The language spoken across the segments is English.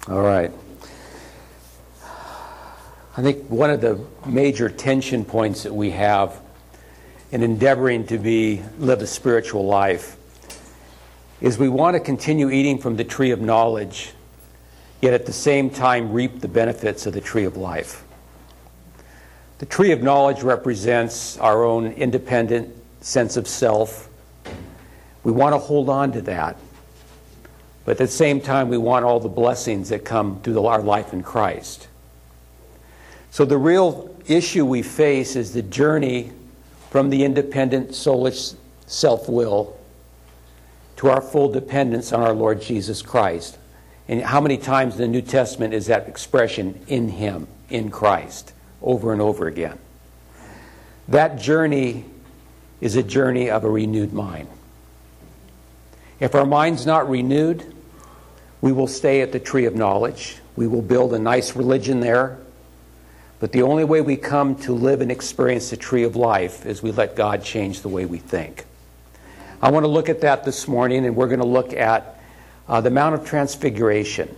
All right. I think one of the major tension points that we have in endeavoring to live a spiritual life is we want to continue eating from the tree of knowledge, yet at the same time reap the benefits of the tree of life. The tree of knowledge represents our own independent sense of self. We want to hold on to that. But at the same time, we want all the blessings that come through our life in Christ. So the real issue we face is the journey from the independent, soulless self-will to our full dependence on our Lord Jesus Christ. And how many times in the New Testament is that expression, in Him, in Christ, over and over again? That journey is a journey of a renewed mind. If our mind's not renewed, we will stay at the tree of knowledge. We will build a nice religion there. But the only way we come to live and experience the tree of life is we let God change the way we think. I want to look at that this morning, and we're going to look at the Mount of Transfiguration.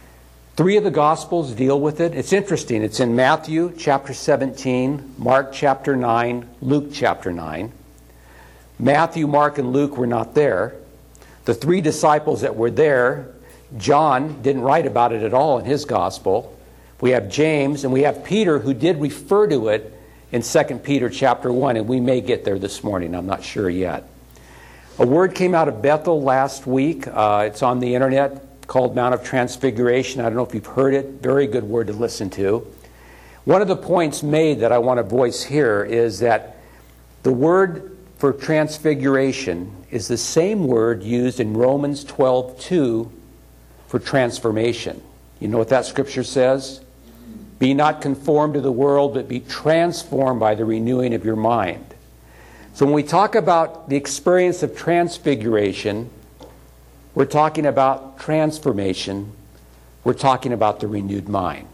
3 of the Gospels deal with it. It's interesting. It's in Matthew chapter 17, Mark chapter 9, Luke chapter 9. Matthew, Mark, and Luke were not there. The 3 disciples that were there, John didn't write about it at all in his gospel. We have James and we have Peter, who did refer to it in 2 Peter chapter 1, and we may get there this morning. I'm not sure yet. A word came out of Bethel last week. It's on the internet, called Mount of Transfiguration. I don't know if you've heard it. Very good word to listen to. One of the points made that I want to voice here is that the word for transfiguration is the same word used in Romans 12:2 for transformation. You know what that scripture says? Be not conformed to the world, but be transformed by the renewing of your mind. So when we talk about the experience of transfiguration, we're talking about transformation. We're talking about the renewed mind.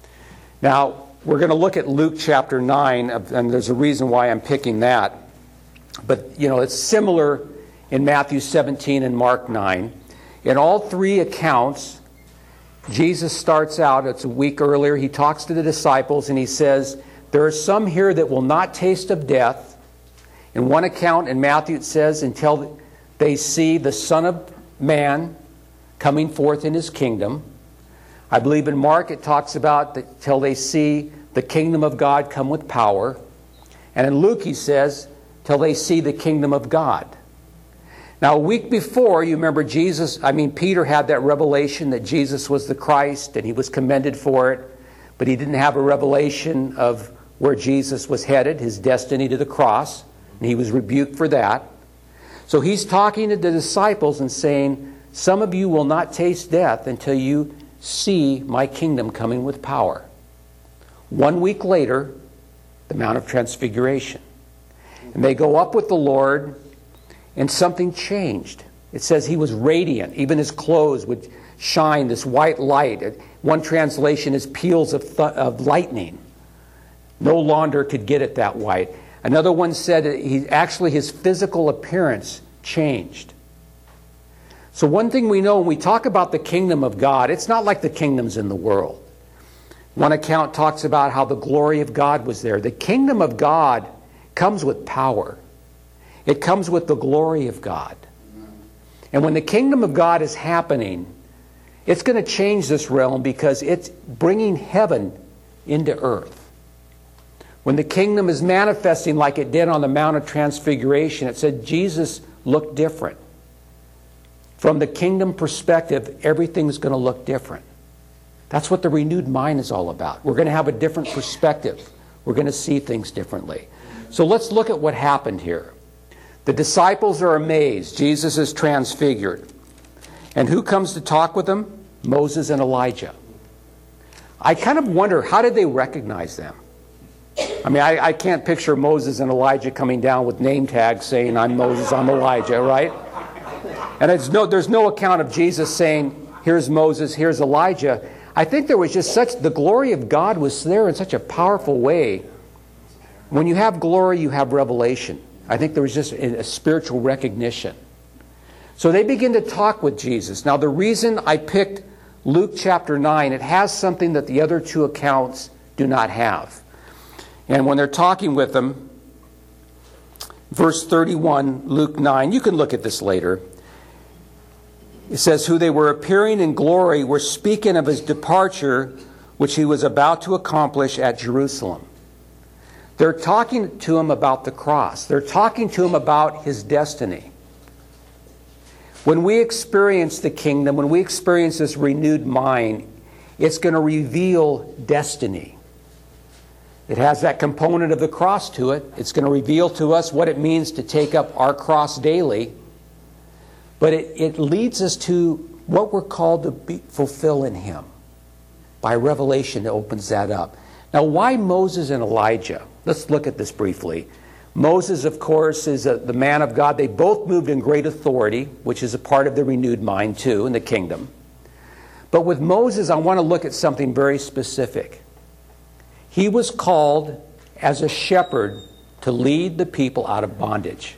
Now, we're going to look at Luke chapter 9, and there's a reason why I'm picking that. But, it's similar in Matthew 17 and Mark 9. In all 3 accounts, Jesus starts out, it's a week earlier, he talks to the disciples and he says, there are some here that will not taste of death. In one account in Matthew it says, until they see the Son of Man coming forth in His kingdom. I believe in Mark it talks about till they see the kingdom of God come with power. And in Luke he says, till they see the kingdom of God. Now, a week before, you remember Peter had that revelation that Jesus was the Christ, and he was commended for it, but he didn't have a revelation of where Jesus was headed, his destiny to the cross, and he was rebuked for that. So he's talking to the disciples and saying, some of you will not taste death until you see my kingdom coming with power. 1 week later, the Mount of Transfiguration. And they go up with the Lord, and something changed. It says he was radiant. Even his clothes would shine this white light. One translation is peals of lightning. No launder could get it that white. Another one said his physical appearance changed. So one thing we know when we talk about the kingdom of God, it's not like the kingdoms in the world. One account talks about how the glory of God was there. The kingdom of God comes with power. It comes with the glory of God. And when the kingdom of God is happening, it's going to change this realm because it's bringing heaven into earth. When the kingdom is manifesting like it did on the Mount of Transfiguration, it said Jesus looked different. From the kingdom perspective, everything's going to look different. That's what the renewed mind is all about. We're going to have a different perspective. We're going to see things differently. So let's look at what happened here. The disciples are amazed. Jesus is transfigured. And who comes to talk with them? Moses and Elijah. I kind of wonder, how did they recognize them? I can't picture Moses and Elijah coming down with name tags saying, I'm Moses, I'm Elijah, right? And there's no account of Jesus saying, here's Moses, here's Elijah. I think there was just the glory of God was there in such a powerful way. When you have glory, you have revelation. I think there was just a spiritual recognition. So they begin to talk with Jesus. Now the reason I picked Luke chapter 9, it has something that the other two accounts do not have. And when they're talking with them, verse 31, Luke 9, you can look at this later. It says, who they were appearing in glory were speaking of his departure, which he was about to accomplish at Jerusalem. They're talking to him about the cross. They're talking to him about his destiny. When we experience the kingdom, when we experience this renewed mind, it's going to reveal destiny. It has that component of the cross to it. It's going to reveal to us what it means to take up our cross daily. But it leads us to what we're called to fulfill in him. By revelation, it opens that up. Now, why Moses and Elijah? Let's look at this briefly. Moses, of course, is the man of God. They both moved in great authority, which is a part of the renewed mind, too, in the kingdom. But with Moses, I want to look at something very specific. He was called as a shepherd to lead the people out of bondage.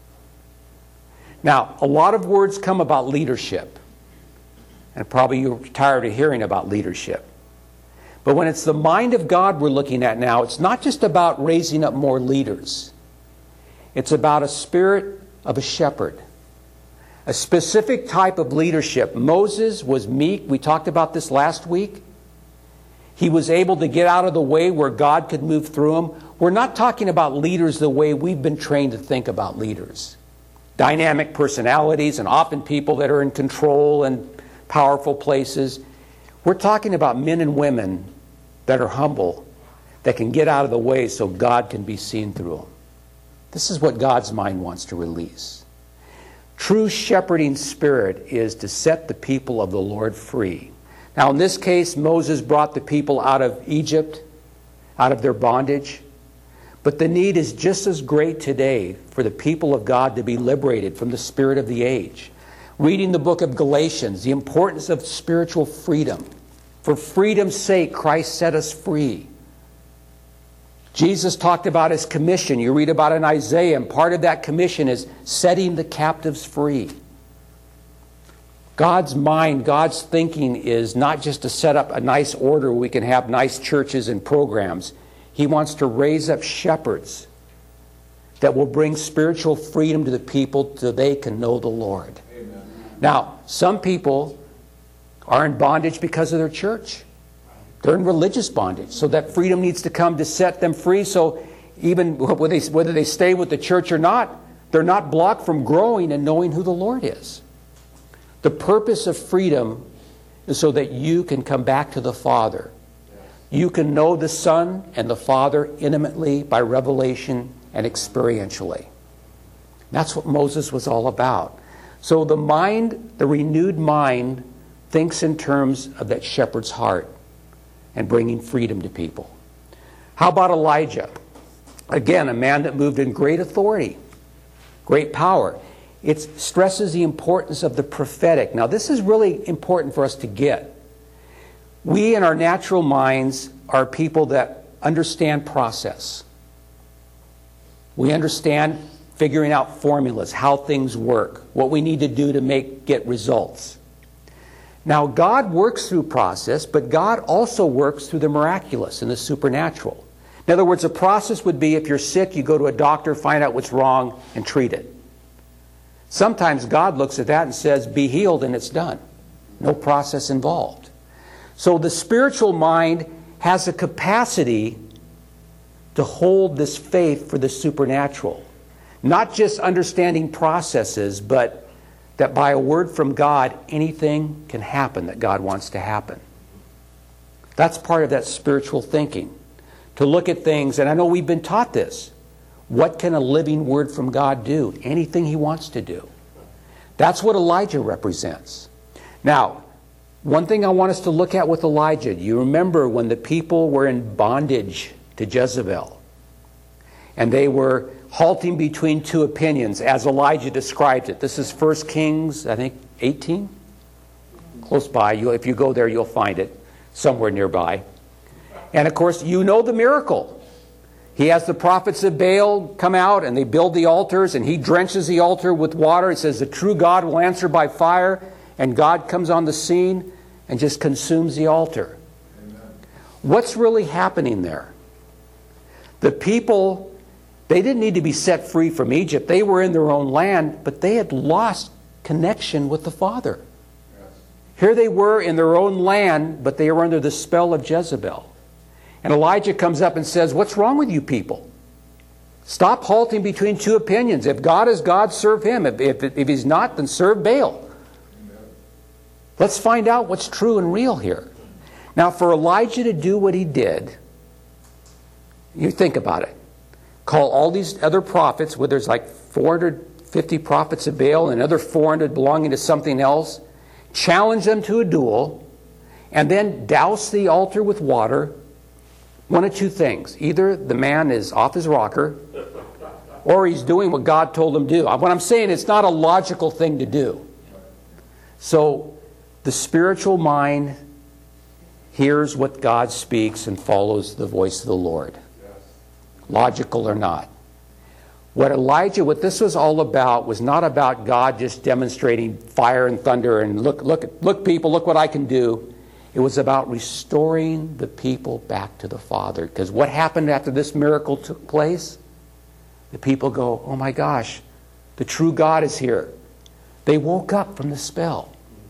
Now, a lot of words come about leadership. And probably you're tired of hearing about leadership. But when it's the mind of God we're looking at now, it's not just about raising up more leaders. It's about a spirit of a shepherd. A specific type of leadership. Moses was meek. We talked about this last week. He was able to get out of the way where God could move through him. We're not talking about leaders the way we've been trained to think about leaders. Dynamic personalities and often people that are in control and powerful places. We're talking about men and women that are humble, that can get out of the way so God can be seen through them. This is what God's mind wants to release. True shepherding spirit is to set the people of the Lord free. Now, in this case, Moses brought the people out of Egypt, out of their bondage. But the need is just as great today for the people of God to be liberated from the spirit of the age. Reading the book of Galatians, the importance of spiritual freedom. For freedom's sake, Christ set us free. Jesus talked about his commission. You read about it in Isaiah, and part of that commission is setting the captives free. God's mind, God's thinking is not just to set up a nice order where we can have nice churches and programs. He wants to raise up shepherds that will bring spiritual freedom to the people so they can know the Lord. Amen. Now, some people are in bondage because of their church. They're in religious bondage. So that freedom needs to come to set them free. So even whether they stay with the church or not, they're not blocked from growing and knowing who the Lord is. The purpose of freedom is so that you can come back to the Father. You can know the Son and the Father intimately by revelation and experientially. That's what Moses was all about. So the mind, the renewed mind, thinks in terms of that shepherd's heart and bringing freedom to people. How about Elijah? Again, a man that moved in great authority, great power. It stresses the importance of the prophetic. Now, this is really important for us to get. We in our natural minds are people that understand process. We understand figuring out formulas, how things work, what we need to do to get results. Now, God works through process, but God also works through the miraculous and the supernatural. In other words, a process would be if you're sick, you go to a doctor, find out what's wrong, and treat it. Sometimes God looks at that and says, be healed, and it's done. No process involved. So the spiritual mind has a capacity to hold this faith for the supernatural. Not just understanding processes, but that by a word from God, anything can happen that God wants to happen. That's part of that spiritual thinking. To look at things, and I know we've been taught this. What can a living word from God do? Anything he wants to do. That's what Elijah represents. Now, one thing I want us to look at with Elijah, you remember when the people were in bondage to Jezebel, and they were halting between two opinions, as Elijah describes it. This is 1 Kings, I think, 18? Close by. If you go there, you'll find it somewhere nearby. And, of course, you know the miracle. He has the prophets of Baal come out, and they build the altars, and he drenches the altar with water. It says the true God will answer by fire, and God comes on the scene. and just consumes the altar. Amen. What's really happening there? The people, they didn't need to be set free from Egypt. They were in their own land, but they had lost connection with the Father. Yes. Here they were in their own land, but they were under the spell of Jezebel. And Elijah comes up and says, what's wrong with you people? Stop halting between two opinions. If God is God, serve Him. If He's not, then serve Baal. Amen. Let's find out what's true and real here. Now, for Elijah to do what he did, you think about it. Call all these other prophets, where there's like 450 prophets of Baal and another 400 belonging to something else, challenge them to a duel, and then douse the altar with water. One of two things. Either the man is off his rocker, or he's doing what God told him to do. What I'm saying, it's not a logical thing to do. So the spiritual mind hears what God speaks and follows the voice of the Lord. Logical or not. What this was all about was not about God just demonstrating fire and thunder and look people, look what I can do. It was about restoring the people back to the Father. Because what happened after this miracle took place? The people go, oh my gosh, the true God is here. They woke up from the spell.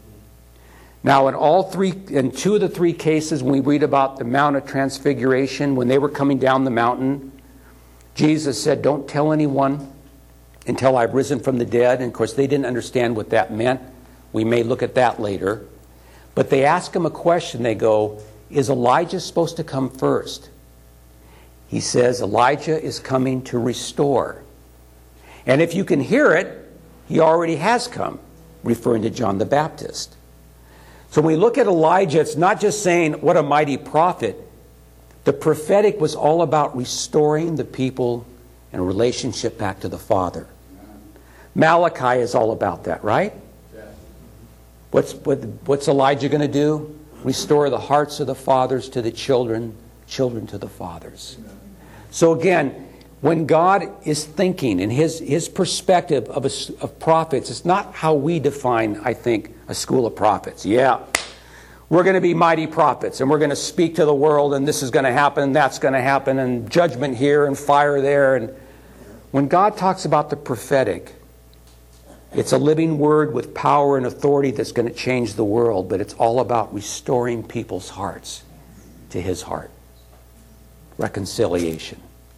Now in two of the three cases, when we read about the Mount of Transfiguration, when they were coming down the mountain, Jesus said, don't tell anyone until I've risen from the dead. And of course, they didn't understand what that meant. We may look at that later. But they ask him a question. They go, is Elijah supposed to come first? He says, Elijah is coming to restore. And if you can hear it, he already has come, referring to John the Baptist. So when we look at Elijah, it's not just saying, what a mighty prophet. The prophetic was all about restoring the people in a relationship back to the Father. Malachi is all about that, right? What's Elijah going to do? Restore the hearts of the fathers to the children, children to the fathers. So again, when God is thinking in his perspective of prophets, it's not how we define, I think, a school of prophets. Yeah, we're going to be mighty prophets, and we're going to speak to the world, and this is going to happen, and that's going to happen, and judgment here, and fire there. And when God talks about the prophetic, it's a living word with power and authority that's going to change the world, but it's all about restoring people's hearts to His heart. Reconciliation.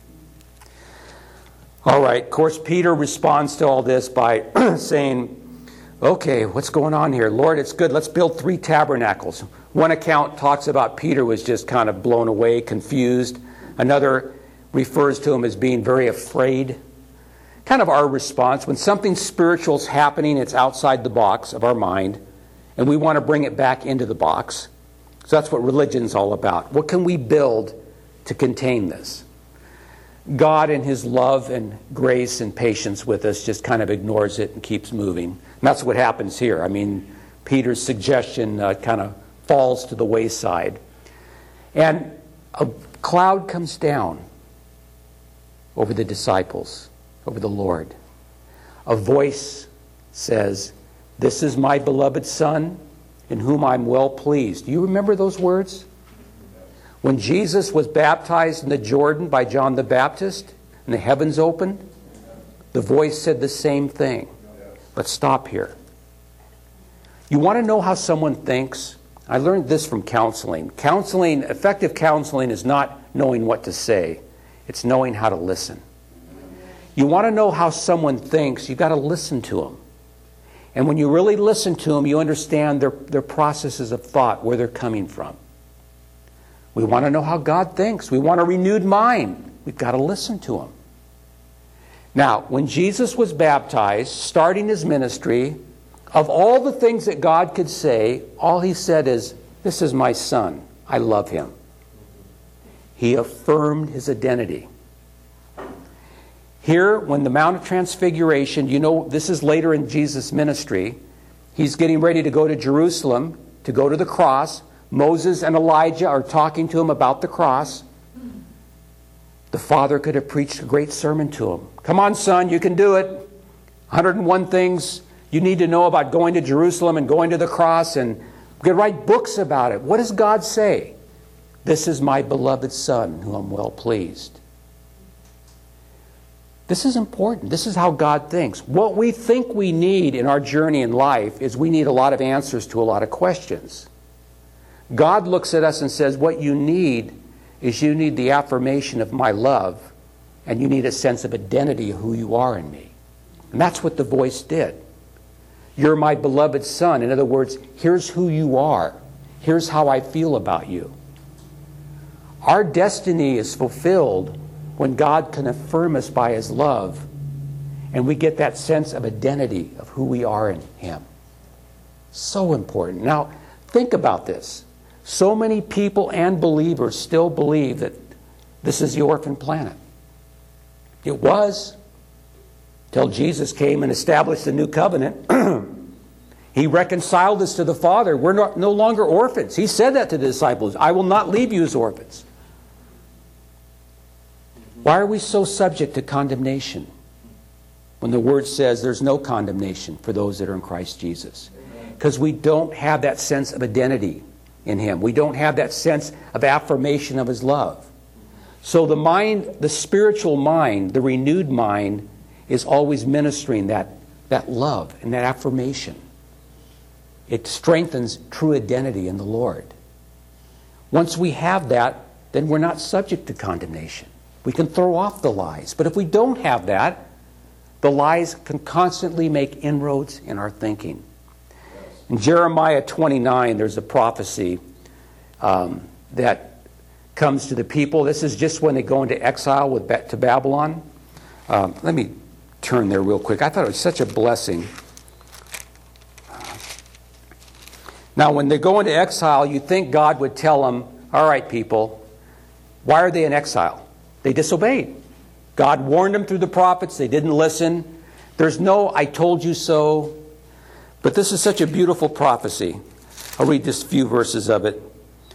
All right, of course, Peter responds to all this by saying, okay, what's going on here? Lord, it's good. Let's build 3 tabernacles. One account talks about Peter was just kind of blown away, confused. Another refers to him as being very afraid. Kind of our response. When something spiritual is happening, it's outside the box of our mind, and we want to bring it back into the box. So that's what religion's all about. What can we build to contain this? God, in His love and grace and patience with us, just kind of ignores it and keeps moving. And that's what happens here. I mean, Peter's suggestion kind of falls to the wayside. And a cloud comes down over the disciples, over the Lord. A voice says, this is my beloved Son, in whom I'm well pleased. Do you remember those words? When Jesus was baptized in the Jordan by John the Baptist, and the heavens opened, the voice said the same thing. But stop here. You want to know how someone thinks? I learned this from counseling. Effective counseling is not knowing what to say. It's knowing how to listen. You want to know how someone thinks, you've got to listen to them. And when you really listen to them, you understand their processes of thought, where they're coming from. We want to know how God thinks. We want a renewed mind. We've got to listen to Him. Now, when Jesus was baptized, starting His ministry, of all the things that God could say, all He said is, this is my Son. I love Him. He affirmed His identity. Here, when the Mount of Transfiguration, you know, this is later in Jesus' ministry. He's getting ready to go to Jerusalem, to go to the cross. Moses and Elijah are talking to him about the cross. The Father could have preached a great sermon to him. Come on, son, you can do it. 101 things you need to know about going to Jerusalem and going to the cross, and We could write books about it. What does God say? This is my beloved Son, whom I'm well pleased. This is important. This is how God thinks. What we think we need in our journey in life is we need a lot of answers to a lot of questions. God looks at us and says, what you need is you need the affirmation of my love, and you need a sense of identity of who you are in me. And that's what the voice did. You're my beloved Son. In other words, here's who you are. Here's how I feel about you. Our destiny is fulfilled when God can affirm us by His love, and we get that sense of identity of who we are in Him. So important. Now, think about this. So many people and believers still believe that this is the orphan planet. It was, till Jesus came and established the new covenant. He reconciled us to the Father. We're no longer orphans. He said that to the disciples. I will not leave you as orphans. Why are we so subject to condemnation when the Word says there's no condemnation for those that are in Christ Jesus? Because we don't have that sense of identity in Him. We don't have that sense of affirmation of His love. So the mind, the spiritual mind, the renewed mind, is always ministering that love and that affirmation. It strengthens true identity in the Lord. Once we have that, then we're not subject to condemnation. We can throw off the lies. But if we don't have that, the lies can constantly make inroads in our thinking. In Jeremiah 29, there's a prophecy that comes to the people. This is just when they go into exile to Babylon. Let me turn there real quick. I thought it was such a blessing. Now, when they go into exile, you'd think God would tell them, all right, people, why are they in exile? They disobeyed. God warned them through the prophets. They didn't listen. There's no I told you so. But this is such a beautiful prophecy. I'll read just a few verses of it.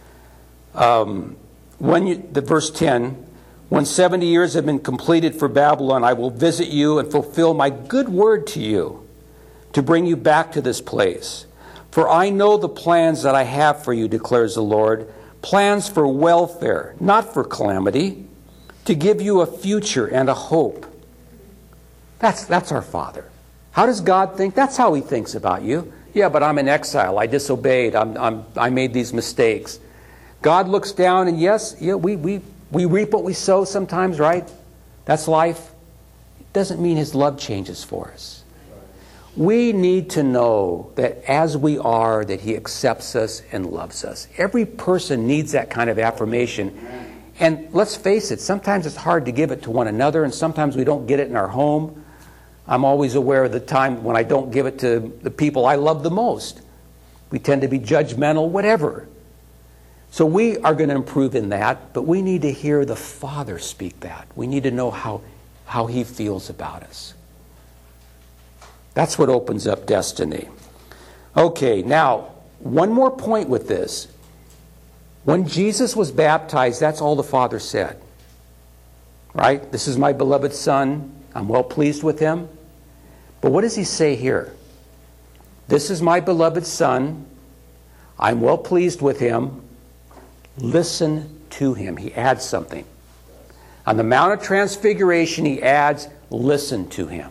Verse 10, when 70 years have been completed for Babylon, I will visit you and fulfill my good word to you to bring you back to this place. For I know the plans that I have for you, declares the Lord, plans for welfare, not for calamity, to give you a future and a hope. That's our Father. How does God think? That's how He thinks about you. Yeah, but I'm in exile. I disobeyed. I made these mistakes. God looks down and yes, we reap what we sow sometimes, right? That's life. It doesn't mean His love changes for us. We need to know that as we are, that He accepts us and loves us. Every person needs that kind of affirmation. And let's face it, sometimes it's hard to give it to one another, and sometimes we don't get it in our home. I'm always aware of the time when I don't give it to the people I love the most. We tend to be judgmental, whatever. So we are going to improve in that, but we need to hear the Father speak that. We need to know how He feels about us. That's what opens up destiny. Okay, now, one more point with this. When Jesus was baptized, that's all the Father said. Right? This is my beloved Son. I'm well pleased with Him. But what does He say here? This is my beloved Son. I'm well pleased with Him. Listen to Him. He adds something. On the Mount of Transfiguration, He adds, listen to Him.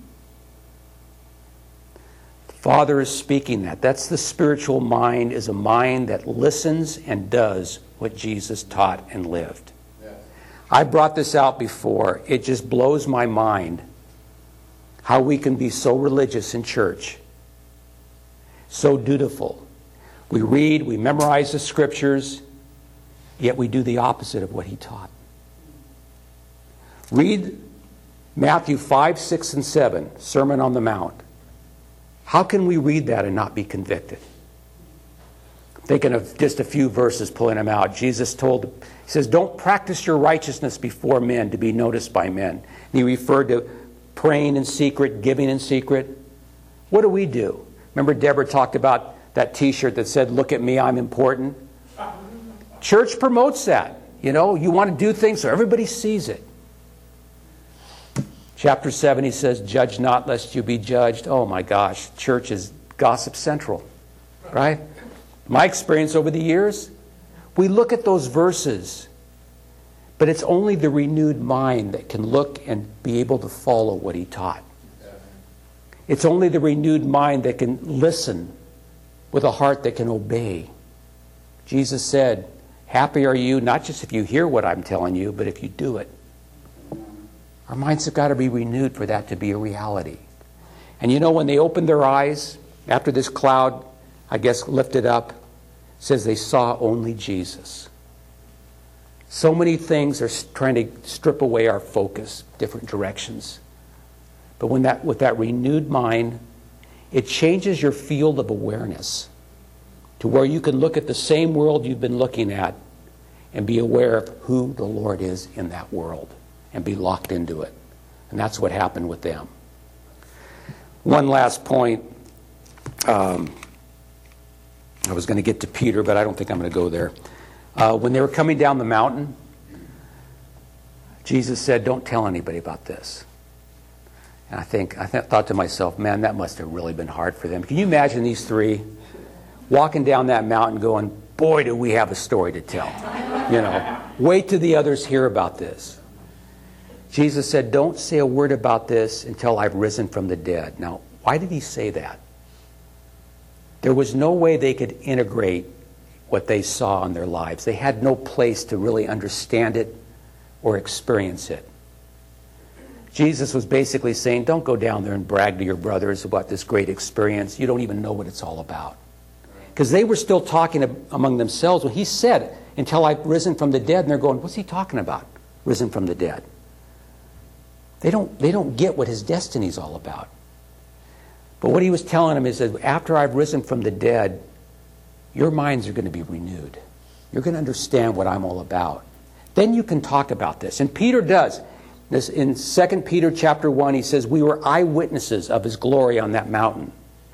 Father is speaking that. That's the spiritual mind, is a mind that listens and does what Jesus taught and lived. Yes. I brought this out before. It just blows my mind how we can be so religious in church, so dutiful. We read, we memorize the scriptures, yet we do the opposite of what He taught. Read Matthew 5, 6, and 7, Sermon on the Mount. How can we read that and not be convicted? I'm thinking of just a few verses, pulling them out. Jesus He says, don't practice your righteousness before men to be noticed by men. And He referred to praying in secret, giving in secret. What do? Remember Deborah talked about that t-shirt that said, look at me, I'm important? Church promotes that. You know, you want to do things so everybody sees it. Chapter 7, He says, judge not lest you be judged. Oh my gosh, church is gossip central, right? My experience over the years, we look at those verses, but it's only the renewed mind that can look and be able to follow what he taught. It's only the renewed mind that can listen with a heart that can obey. Jesus said, happy are you, not just if you hear what I'm telling you, but if you do it. Our minds have got to be renewed for that to be a reality. And you know, when they opened their eyes, after this cloud, I guess, lifted up, it says they saw only Jesus. So many things are trying to strip away our focus, different directions. But with that renewed mind, it changes your field of awareness to where you can look at the same world you've been looking at and be aware of who the Lord is in that world and be locked into it. And that's what happened with them. One last point. I was going to get to Peter, but I don't think I'm going to go there. When they were coming down the mountain, Jesus said, don't tell anybody about this. And I thought to myself, man, that must have really been hard for them. Can you imagine these three walking down that mountain going, boy, do we have a story to tell. You know, wait till the others hear about this. Jesus said, don't say a word about this until I've risen from the dead. Now, why did he say that? There was no way they could integrate what they saw in their lives. They had no place to really understand it or experience it. Jesus was basically saying, don't go down there and brag to your brothers about this great experience. You don't even know what it's all about. Because they were still talking among themselves when he said, until I've risen from the dead. And they're going, what's he talking about? Risen from the dead. They don't get what his destiny is all about. But what he was telling them is that after I've risen from the dead, your minds are going to be renewed. You're going to understand what I'm all about. Then you can talk about this. And Peter does. This, in 2 Peter chapter 1, he says, we were eyewitnesses of his glory on that mountain.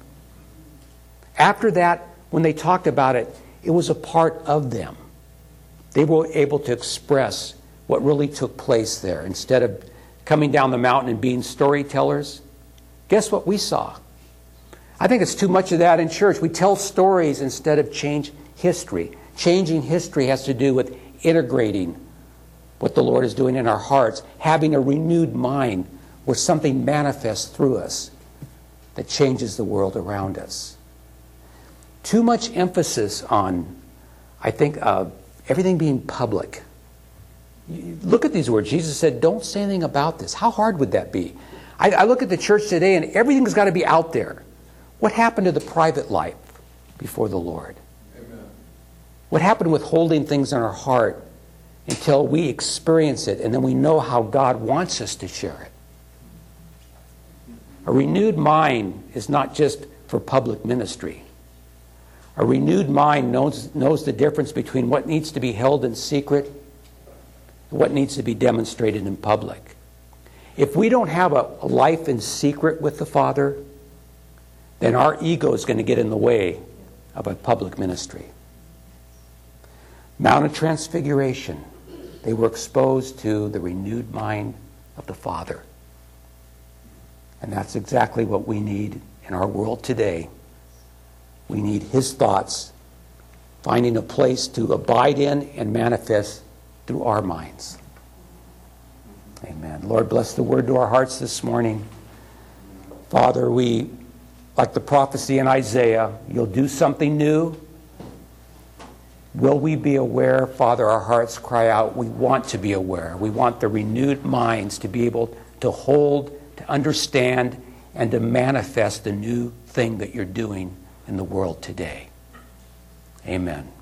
After that, when they talked about it, it was a part of them. They were able to express what really took place there. Instead of coming down the mountain and being storytellers, guess what we saw? I think it's too much of that in church. We tell stories instead of change history. Changing history has to do with integrating what the Lord is doing in our hearts, having a renewed mind where something manifests through us that changes the world around us. Too much emphasis on, I think, everything being public. Look at these words. Jesus said, don't say anything about this. How hard would that be? I look at the church today and everything's got to be out there. What happened to the private life before the Lord? Amen. What happened with holding things in our heart until we experience it and then we know how God wants us to share it? A renewed mind is not just for public ministry. A renewed mind knows the difference between what needs to be held in secret and what needs to be demonstrated in public. If we don't have a life in secret with the Father, then our ego is going to get in the way of a public ministry. Mount of Transfiguration, they were exposed to the renewed mind of the Father. And that's exactly what we need in our world today. We need his thoughts finding a place to abide in and manifest through our minds. Amen. Lord, bless the word to our hearts this morning. Father, we, like the prophecy in Isaiah, you'll do something new. Will we be aware? Father, our hearts cry out, we want to be aware. We want the renewed minds to be able to hold, to understand, and to manifest the new thing that you're doing in the world today. Amen.